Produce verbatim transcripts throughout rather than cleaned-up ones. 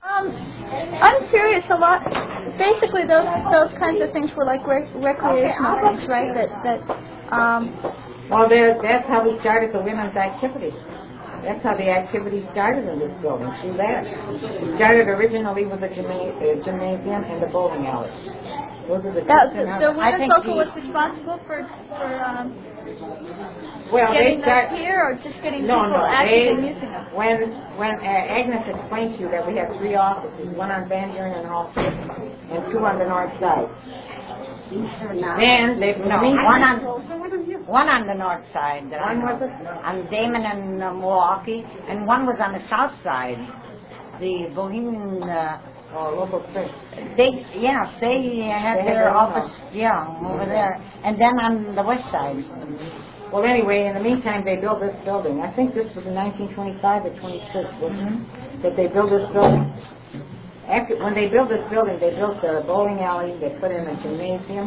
Um, I'm curious a lot. Basically, those those kinds of things were like rec- recreational things, right? That that. Um, well, there, that's how we started the women's activity. That's how the activity started in this building, through that. It started originally with the gymna- uh, gymnasium and the bowling alley. Those are the that, two the, the women's local the, was responsible for for um, well, getting they start, them here, or just getting no, people no, active they, in using them. When when uh, Agnes explained to you that we have three offices, one on Van Buren and Hall Street, and two on the north side. Then they no, one on one on the north side. One was it? On Damon and uh, Milwaukee, and one was on the south side. The Bohemian. Uh, oh, local print. They yes, they had they their, their office, house. yeah, over there, and then on the west side. Well, anyway, in the meantime, they built this building. I think this was in nineteen twenty-five or twenty-six, wasn't mm-hmm. it? That they built this building. After, when they built this building, they built the bowling alley, they put in a gymnasium,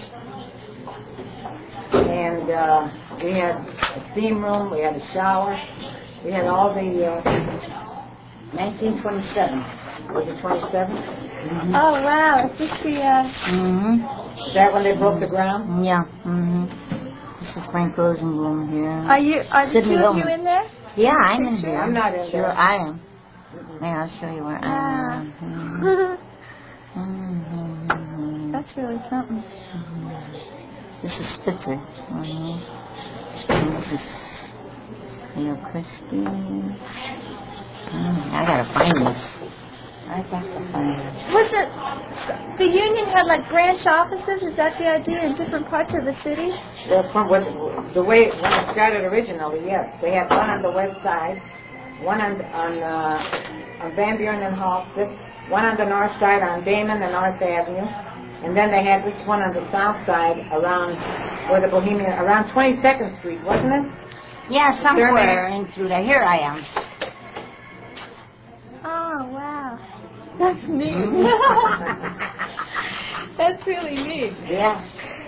and uh, we had a steam room, we had a shower, we had all the... Uh, nineteen twenty-seven. Was it twenty-seven? Mm-hmm. Oh, wow. Is this the... Uh... Mm-hmm. Is that when they broke the ground? Yeah. Mm-hmm. This is Frank Rosenblum here. Are you, are the two of you in there? Yeah, I'm in here. I'm not in sure, there. Sure, I am. Yeah, I'll show you where I am. Ah. Mm-hmm. That's really something. Mm-hmm. This is Spitzer. Mm-hmm. And this is Leo Christie. Mm, I gotta find this. I got to find this. Was it, the union had like branch offices? Is that the idea, in different parts of the city? Well, from what, the way when it started originally, yes. They had one on the west side, one on on, uh, on Van Buren and Halsted, one on the north side on Damon and North Avenue, and then they had this one on the south side around where the Bohemian, around twenty-second Street, wasn't it? Yeah, somewhere in through there. Here I am. Oh, wow. That's neat. That's really neat. Yeah.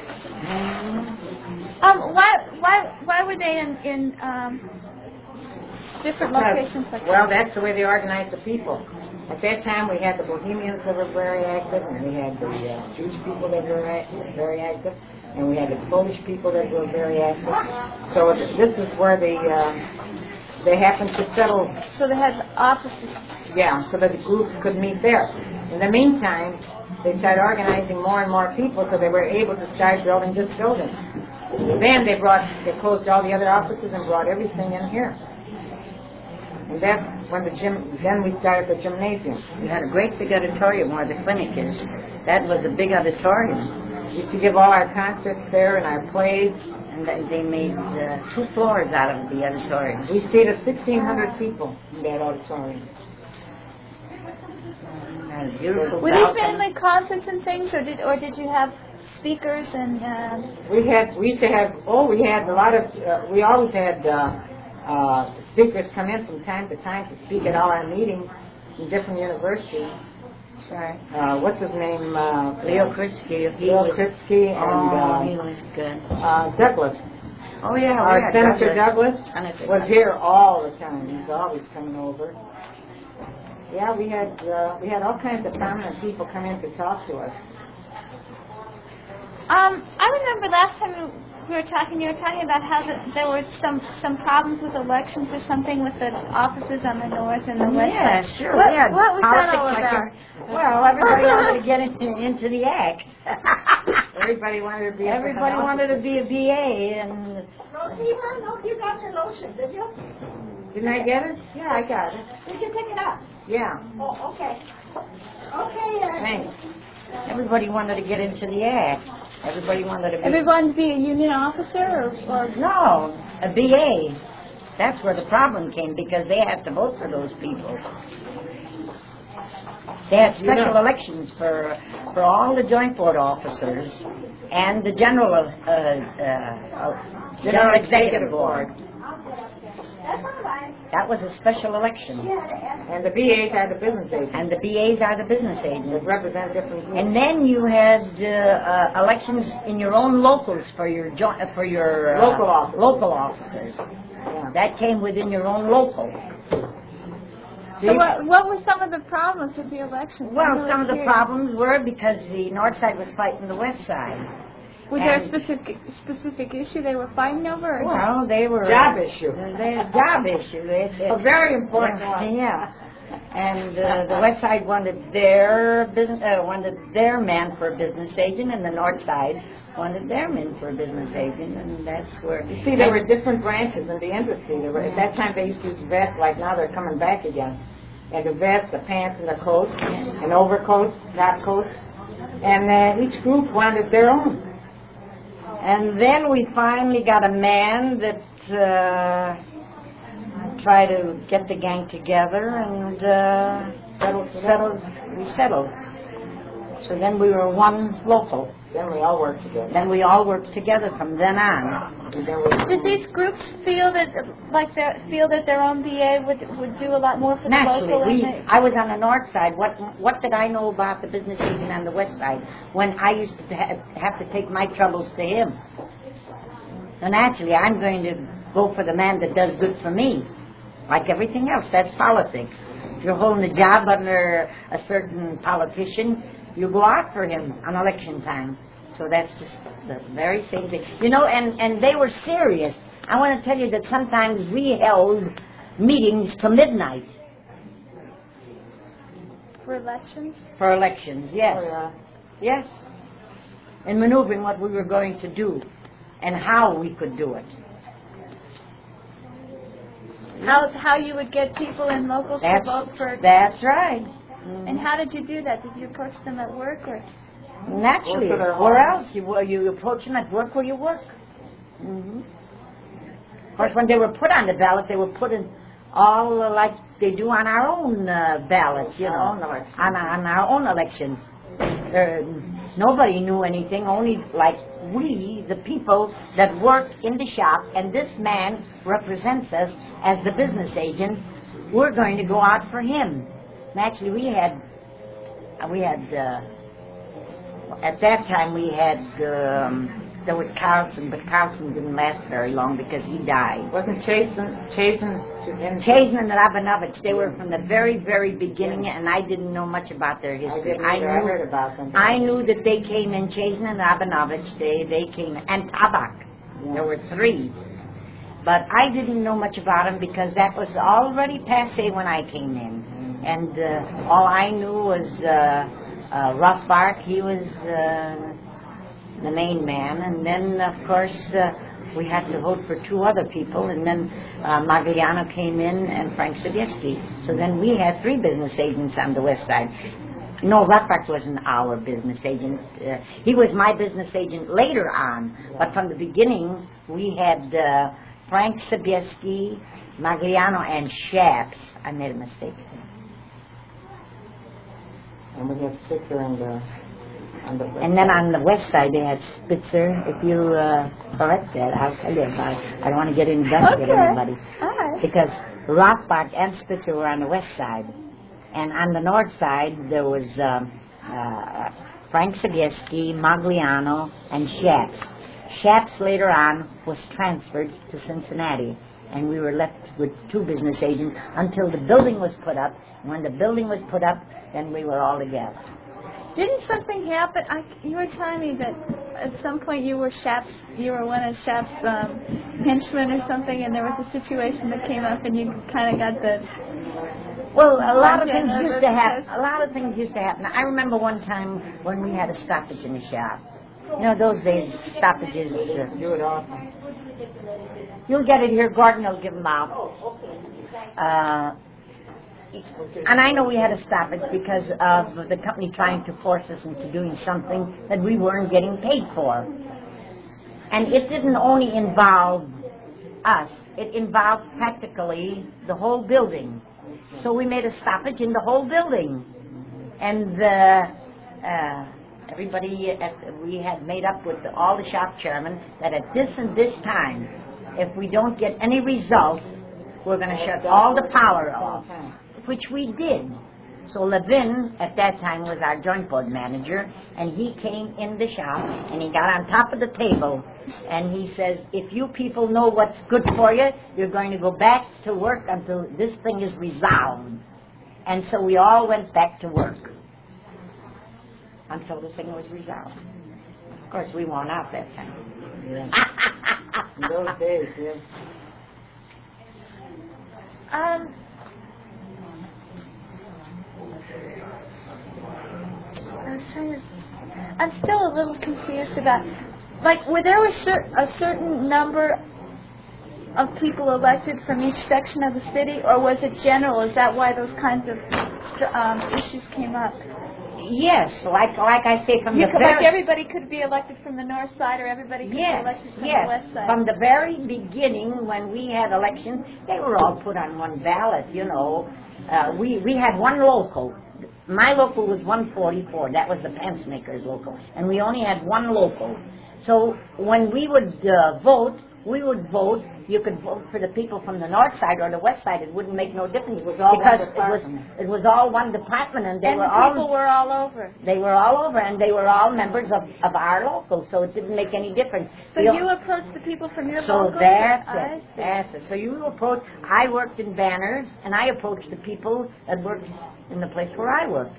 Um, why, why, why were they in, in um, different Because, locations like well, that? that's the way they organized the people. At that time, we had the Bohemians that were very active, and we had the uh, Jewish people that were active, very active, and we had the Polish people that were very active. So th- this is where they uh, they happened to settle. So they had offices. Yeah, so that the groups could meet there. In the meantime, they started organizing more and more people, so they were able to start building this building. Then they brought, they closed all the other offices and brought everything in here. And that's when the gym, then we started the gymnasium. We had a great big auditorium where the clinic is. That was a big auditorium. We used to give all our concerts there and our plays. And they made uh, two floors out of the auditorium. We seated sixteen hundred people in that auditorium. And a beautiful Were these balcony. mainly concerts and things, or did or did you have speakers and? Uh... We had, we used to have, oh, we had a lot of, uh, we always had uh, uh, speakers come in from time to time to speak at all our meetings in different universities. Right. Uh, what's his name? Uh, Leo Kritsky. He Leo was, Kritsky and oh, uh, he was good. uh, Douglas. Oh yeah, Our yeah, Senator Douglas, Douglas Senator was Douglas. here all the time. He's always coming over. Yeah, we had uh, we had all kinds of prominent people come in to talk to us. Um, I remember last time we we were talking, you were talking about how the, there were some, some problems with elections or something with the offices on the north and the west. Yeah, side. sure. What, Yeah, what was that all politics about? like well, everybody wanted to get into, into the act. Everybody wanted to be. Everybody wanted to be a B A, and No, Eva, no, you got the lotion, did you? Didn't I get it? Yeah, I got it. Did you pick it up? Yeah. Oh, okay. Okay, uh, Thanks. everybody wanted to get into the act. Everybody wanted to be... Everyone to be a union officer or, or No, a B A. That's where the problem came, because they have to vote for those people. They had special You know. elections for for all the joint board officers and the general uh, uh, uh, general executive board. that's all right. That was a special election. Yeah, And the B As are the business agents And the B As are the business that agents. represent different groups. And then you had uh, uh, elections in your own locals for your jo- uh, for your uh, Local officers. local officers. Yeah. That came within your own local. So what, what were some of the problems with the elections? I'm Well, really some of the curious. problems were because the north side was fighting the west side. Was there a and- specific specific issue they were fighting over? Or Well, they were... Job issue. They, job issue. They, they, A very important yeah, one. yeah. And uh, the west side wanted their business, uh, wanted their man for a business agent, and the north side wanted their men for a business agent, and that's where... You see, there were different branches in the industry. There were, at that time, they used to use vests, like now they're coming back again. And the vests, the pants, and the coats, and overcoats, top coats. And uh, each group wanted their own. And then we finally got a man that uh, tried to get the gang together, and uh, settled, settled, we settled. So then we were one local. Then we all worked together. Then we all worked together from then on. And then we, did these groups feel that, like, their, feel that their own B A would would do a lot more for the Naturally, local? we, and the, I was on the north side. What what did I know about the business agent on the west side when I used to ha- have to take my troubles to him? So naturally, I'm going to go for the man that does good for me. Like everything else, that's politics. If you're holding a job under a certain politician, you go out for him on election time. So that's just the very same thing. You know, and, and they were serious. I want to tell you that sometimes we held meetings till midnight for elections? for elections, yes. oh, yeah. Yes. In maneuvering what we were going to do and how we could do it. How how you would get people in locals to That's, vote for? that's right. And how did you do that? Did you approach them at work or? Naturally. Work for their Where home. else? You, well, you approach them at work where you work. hmm Of course, when they were put on the ballot, they were put in all uh, like they do on our own uh, ballots, you Our know, own elections. on, on our own elections. Uh, nobody knew anything, only like we, the people that work in the shop, and this man represents us as the business agent. We're going to go out for him. And actually, we had, we had, uh, at that time we had, um, there was Carlson, but Carlson didn't last very long because he died. Wasn't Chasen, Chasen, and Chazen and Rabinovich, they were from the very, very beginning, and I didn't know much about their I history. didn't either. I knew, heard about them. I knew that they came in, Chazen and Rabinovich, they, they came, and Tabak. There were three. But I didn't know much about them because that was already passé when I came in. And uh, all I knew was uh, uh, Rothbard, he was uh, the main man. And then, of course, uh, we had to vote for two other people. And then uh, Magliano came in and Frank Sobieski. So then we had three business agents on the west side. No, Rothbard wasn't our business agent. Uh, he was my business agent later on. But from the beginning, we had uh, Frank Sobieski, Magliano, and Shaps. I made a mistake. And we had Spitzer and the, on the And then on the west side, they had Spitzer. If you uh, correct that, I'll tell you about it. I don't want to get in depth with Okay. everybody. All right. Because Rothbard and Spitzer were on the west side. And on the north side, there was um, uh, Frank Sobieski, Magliano, and Shaps. Shaps later on was transferred to Cincinnati. And we were left with two business agents until the building was put up. And when the building was put up, then we were all together. Didn't something happen? I, you were telling me that at some point you were Shap's, you were one of Shap's um, henchmen or something, and there was a situation that came up, and you kind of got the. Well, a lot of Yeah, things no, used to that's- happen. A lot of things used to happen. I remember one time when we had a stoppage in the shop. You know, those days stoppages. Uh, do it all. you'll get it here. Gordon will give them out. Uh, and I know we had a stoppage because of the company trying to force us into doing something that we weren't getting paid for. And it didn't only involve us. It involved practically the whole building. So we made a stoppage in the whole building. And uh, uh, everybody, at, we had made up with all the shop chairmen that at this and this time, if we don't get any results, we're going to shut all the power off, which we did. So Levin, at that time, was our joint board manager, and he came in the shop, and he got on top of the table, and he says, if you people know what's good for you, you're going to go back to work until this thing is resolved. And so we all went back to work until the thing was resolved. Of course, we won out that time. Yeah. In those days, yes. Um, I was trying to. I'm still a little confused about, like, were there a, cer- a certain number of people elected from each section of the city, or was it general? Is that why those kinds of um, issues came up? Yes, like like I say, from You the could, very like everybody could be elected from the north side, or everybody could yes, be elected from yes. the west side. From the very beginning, when we had elections, they were all put on one ballot. You know, uh, we we had one local. My local was one forty-four. That was the Pencemakers local, and we only had one local. So when we would uh, vote, we would vote. You could vote for the people from the north side or the west side. It wouldn't make no difference It was all because one it was department. it was all one department, and they and were the all people were all over. they were all over, and they were all members of, of our local. So it didn't make any difference. So The- you approached the people from your So local? that's I it. see. That's it. So you approach. I worked in Banners, and I approached the people that worked in the place where I worked,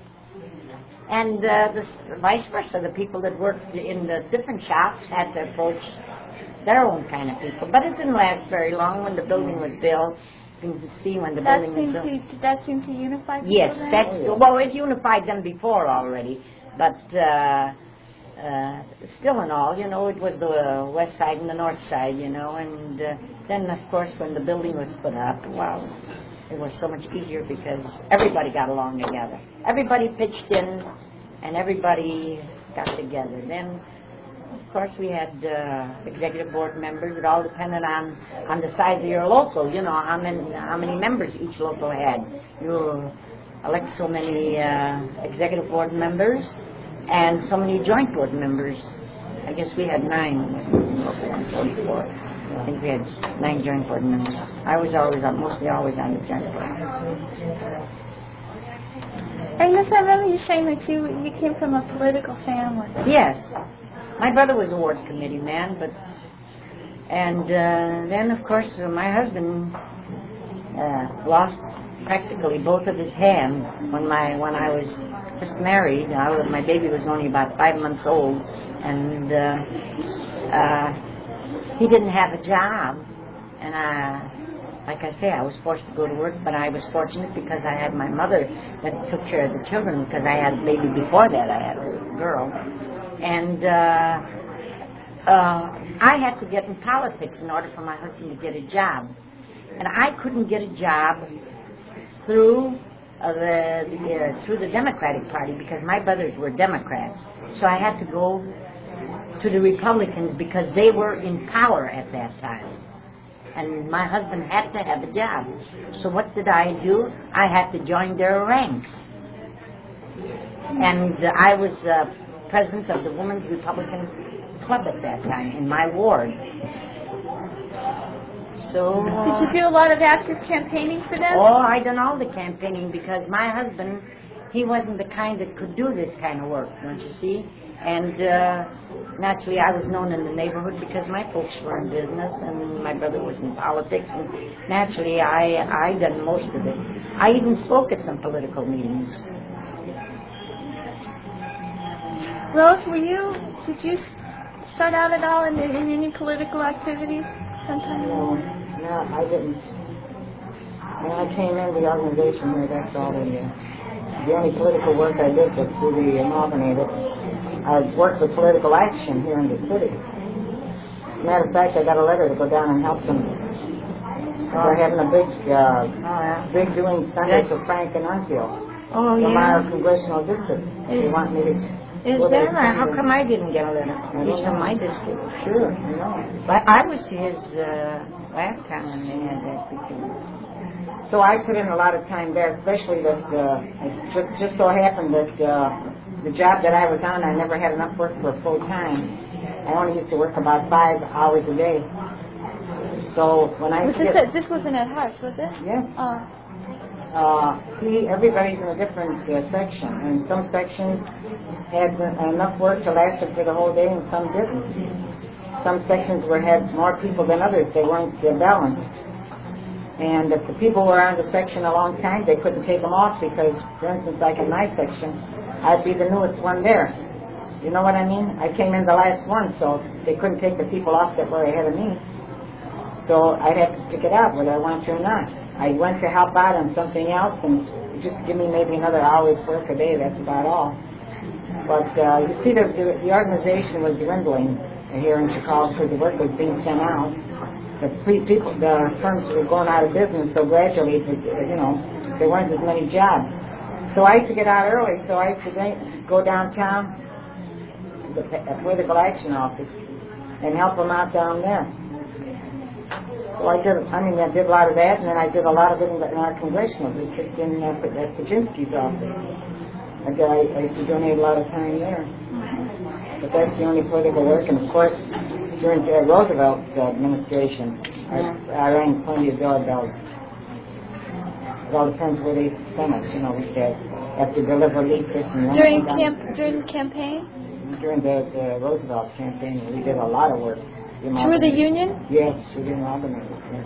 and uh, the s- vice versa. The people that worked in the different shops had to approach their own kind of people. But it didn't last very long. When the building was built, you can see when the That building was seemed built. to did that seem to unify people Yes, then? that well, it unified them before already, but uh, uh, still in all, you know, it was the west side and the north side, you know, and uh, then of course when the building was put up, wow, it was so much easier because everybody got along together. Everybody pitched in, and everybody got together. Then, of course, we had uh, executive board members. It all depended on, on the size of your local, you know, how many, how many members each local had. You elect so many uh, executive board members and so many joint board members. I guess we had nine, local one forty-four. I think we had nine joint board members. I was always, on, mostly always on the joint board. Hey, Miss, I remember you saying that you you came from a political family. Yes. My brother was a ward committee man, but and uh, then of course uh, my husband uh, lost practically both of his hands when my when I was just married. I was, my baby was only about five months old, and uh, uh, he didn't have a job, and uh, like I say, I was forced to go to work, but I was fortunate because I had my mother that took care of the children because I had a baby before that. I had a girl. And uh, uh, I had to get in politics in order for my husband to get a job. And I couldn't get a job through uh, the, the uh, through the Democratic Party because my brothers were Democrats. So I had to go to the Republicans because they were in power at that time. And my husband had to have a job. So what did I do? I had to join their ranks. And uh, I was uh, president of the Women's Republican Club at that time in my ward. So... Did you do a lot of active campaigning for them? Oh, I done all the campaigning because my husband, he wasn't the kind that could do this kind of work, don't you see? And uh, naturally I was known in the neighborhood because my folks were in business and my brother was in politics, and naturally I, I done most of it. I even spoke at some political meetings. Rose, were you, did you start out at all in, in any political activity sometime? No, no, I didn't. When I came in the organization here, that's all the, uh, the only political work I did was through the amalgamated. I worked with political action here in the city. Matter of fact, I got a letter to go down and help them. They're having a big, uh, Oh, yeah. big doing Sunday for Frank and Unfield. Oh, From yeah. our congressional district. They Is- want me to... Is go there there? and How send come them. I didn't get a letter? He's from my district. Sure, I know. But I was to his uh, last time when they had that before. So I put in a lot of time there, especially that uh, it just, just so happened that uh, the job that I was on, I never had enough work for full time. I only used to work about five hours a day. So when I Was get, this, at, this wasn't at Hearts, was it? yes, Oh. uh, see, everybody's in a different uh, section, and some sections had uh, enough work to last them for the whole day, and some didn't. Some sections were had more people than others; they weren't uh, balanced. And if the people were on the section a long time, they couldn't take them off because, for instance, like in my section, I'd be the newest one there. You know what I mean? I came in the last one, so they couldn't take the people off that were ahead of me. So I'd have to stick it out whether I want to or not. I went to help out on something else, and just give me maybe another hour's work a day, that's about all. But uh, you see, the, the, the organization was dwindling here in Chicago because the work was being sent out. The pre- people, the firms were going out of business, so gradually, it was, you know, there weren't as many jobs. So I used to get out early, so I used to go downtown to the political action office and help them out down there. So I did, I mean, I did a lot of that, and then I did a lot of it in, the, in our congressional district in uh, at Kaczynski's office. I, did, I, I used to donate a lot of time there. But that's the only political work, and of course, during uh, Roosevelt's uh, administration, I, I rang plenty of doorbells. It all depends where they sent us, you know, we had, have to deliver leaflets and During camp, during the campaign? During the, the Roosevelt campaign, we did a lot of work. Through the union? Yes, we didn't organize it, yes.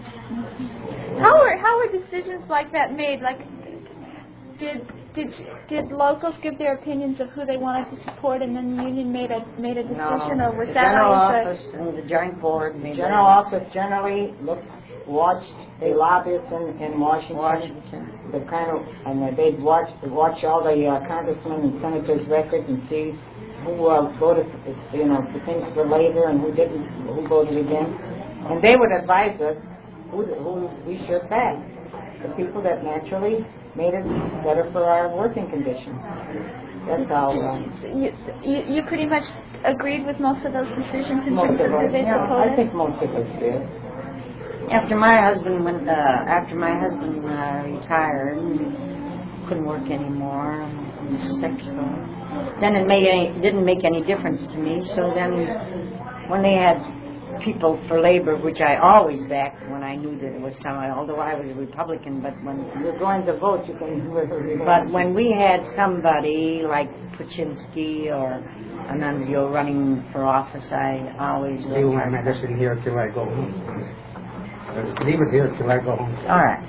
How were, how were decisions like that made? Like, did did did locals give their opinions of who they wanted to support, and then the union made a made a decision, No, or was the that general always office and the joint board made General that. office generally looked, watched the lobbyists in, in Washington, Washington. the kind of, and they'd watch watch all the uh, congressmen and senators' records and see who uh, voted, you know, for things for labor and who didn't, who voted against, and they would advise us who who we should back, the people that naturally made it better for our working conditions. That's how. Uh, you, you you pretty much agreed with most of those decisions in most terms of of who us, they yeah, supported? I think most of us did. After my husband went, uh, after my husband uh, retired, couldn't work anymore, and was sick, so then it made any, didn't make any difference to me. So then, when they had people for labor, which I always backed when I knew that it was someone, although I was a Republican, but when You're going to vote, you can. but when we had somebody like Kaczynski or Anunzio running for office, I always Leave looked my hard. medicine here till I go home. Uh, Leave it here till I go home. All right.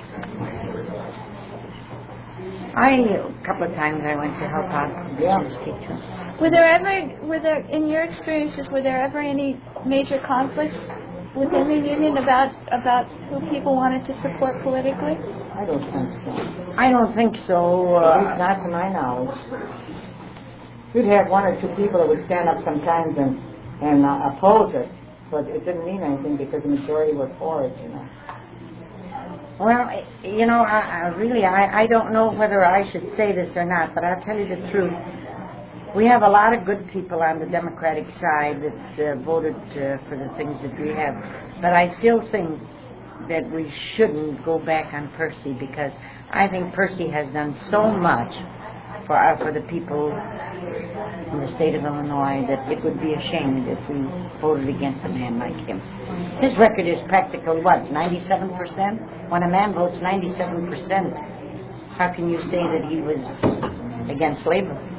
I a couple of times I went to help out Yeah. Kaczynski too. Were there ever, were there, in your experiences, were there ever any major conflicts within the union about about who people wanted to support politically? I don't think so. I don't think so. At least Uh, not to my knowledge. You'd have one or two people that would stand up sometimes and and uh, oppose it, but it didn't mean anything because the majority were for it, you know. well, you know, I, I really, I, I don't know whether I should say this or not, but I'll tell you the truth. We have a lot of good people on the Democratic side that uh, voted uh, for the things that we have, but I still think that we shouldn't go back on Percy, because I think Percy has done so much for our, for the people in the state of Illinois that it would be ashamed if we voted against a man like him. His record is practically, what, ninety-seven percent? When a man votes ninety-seven percent, how can you say that he was against labor?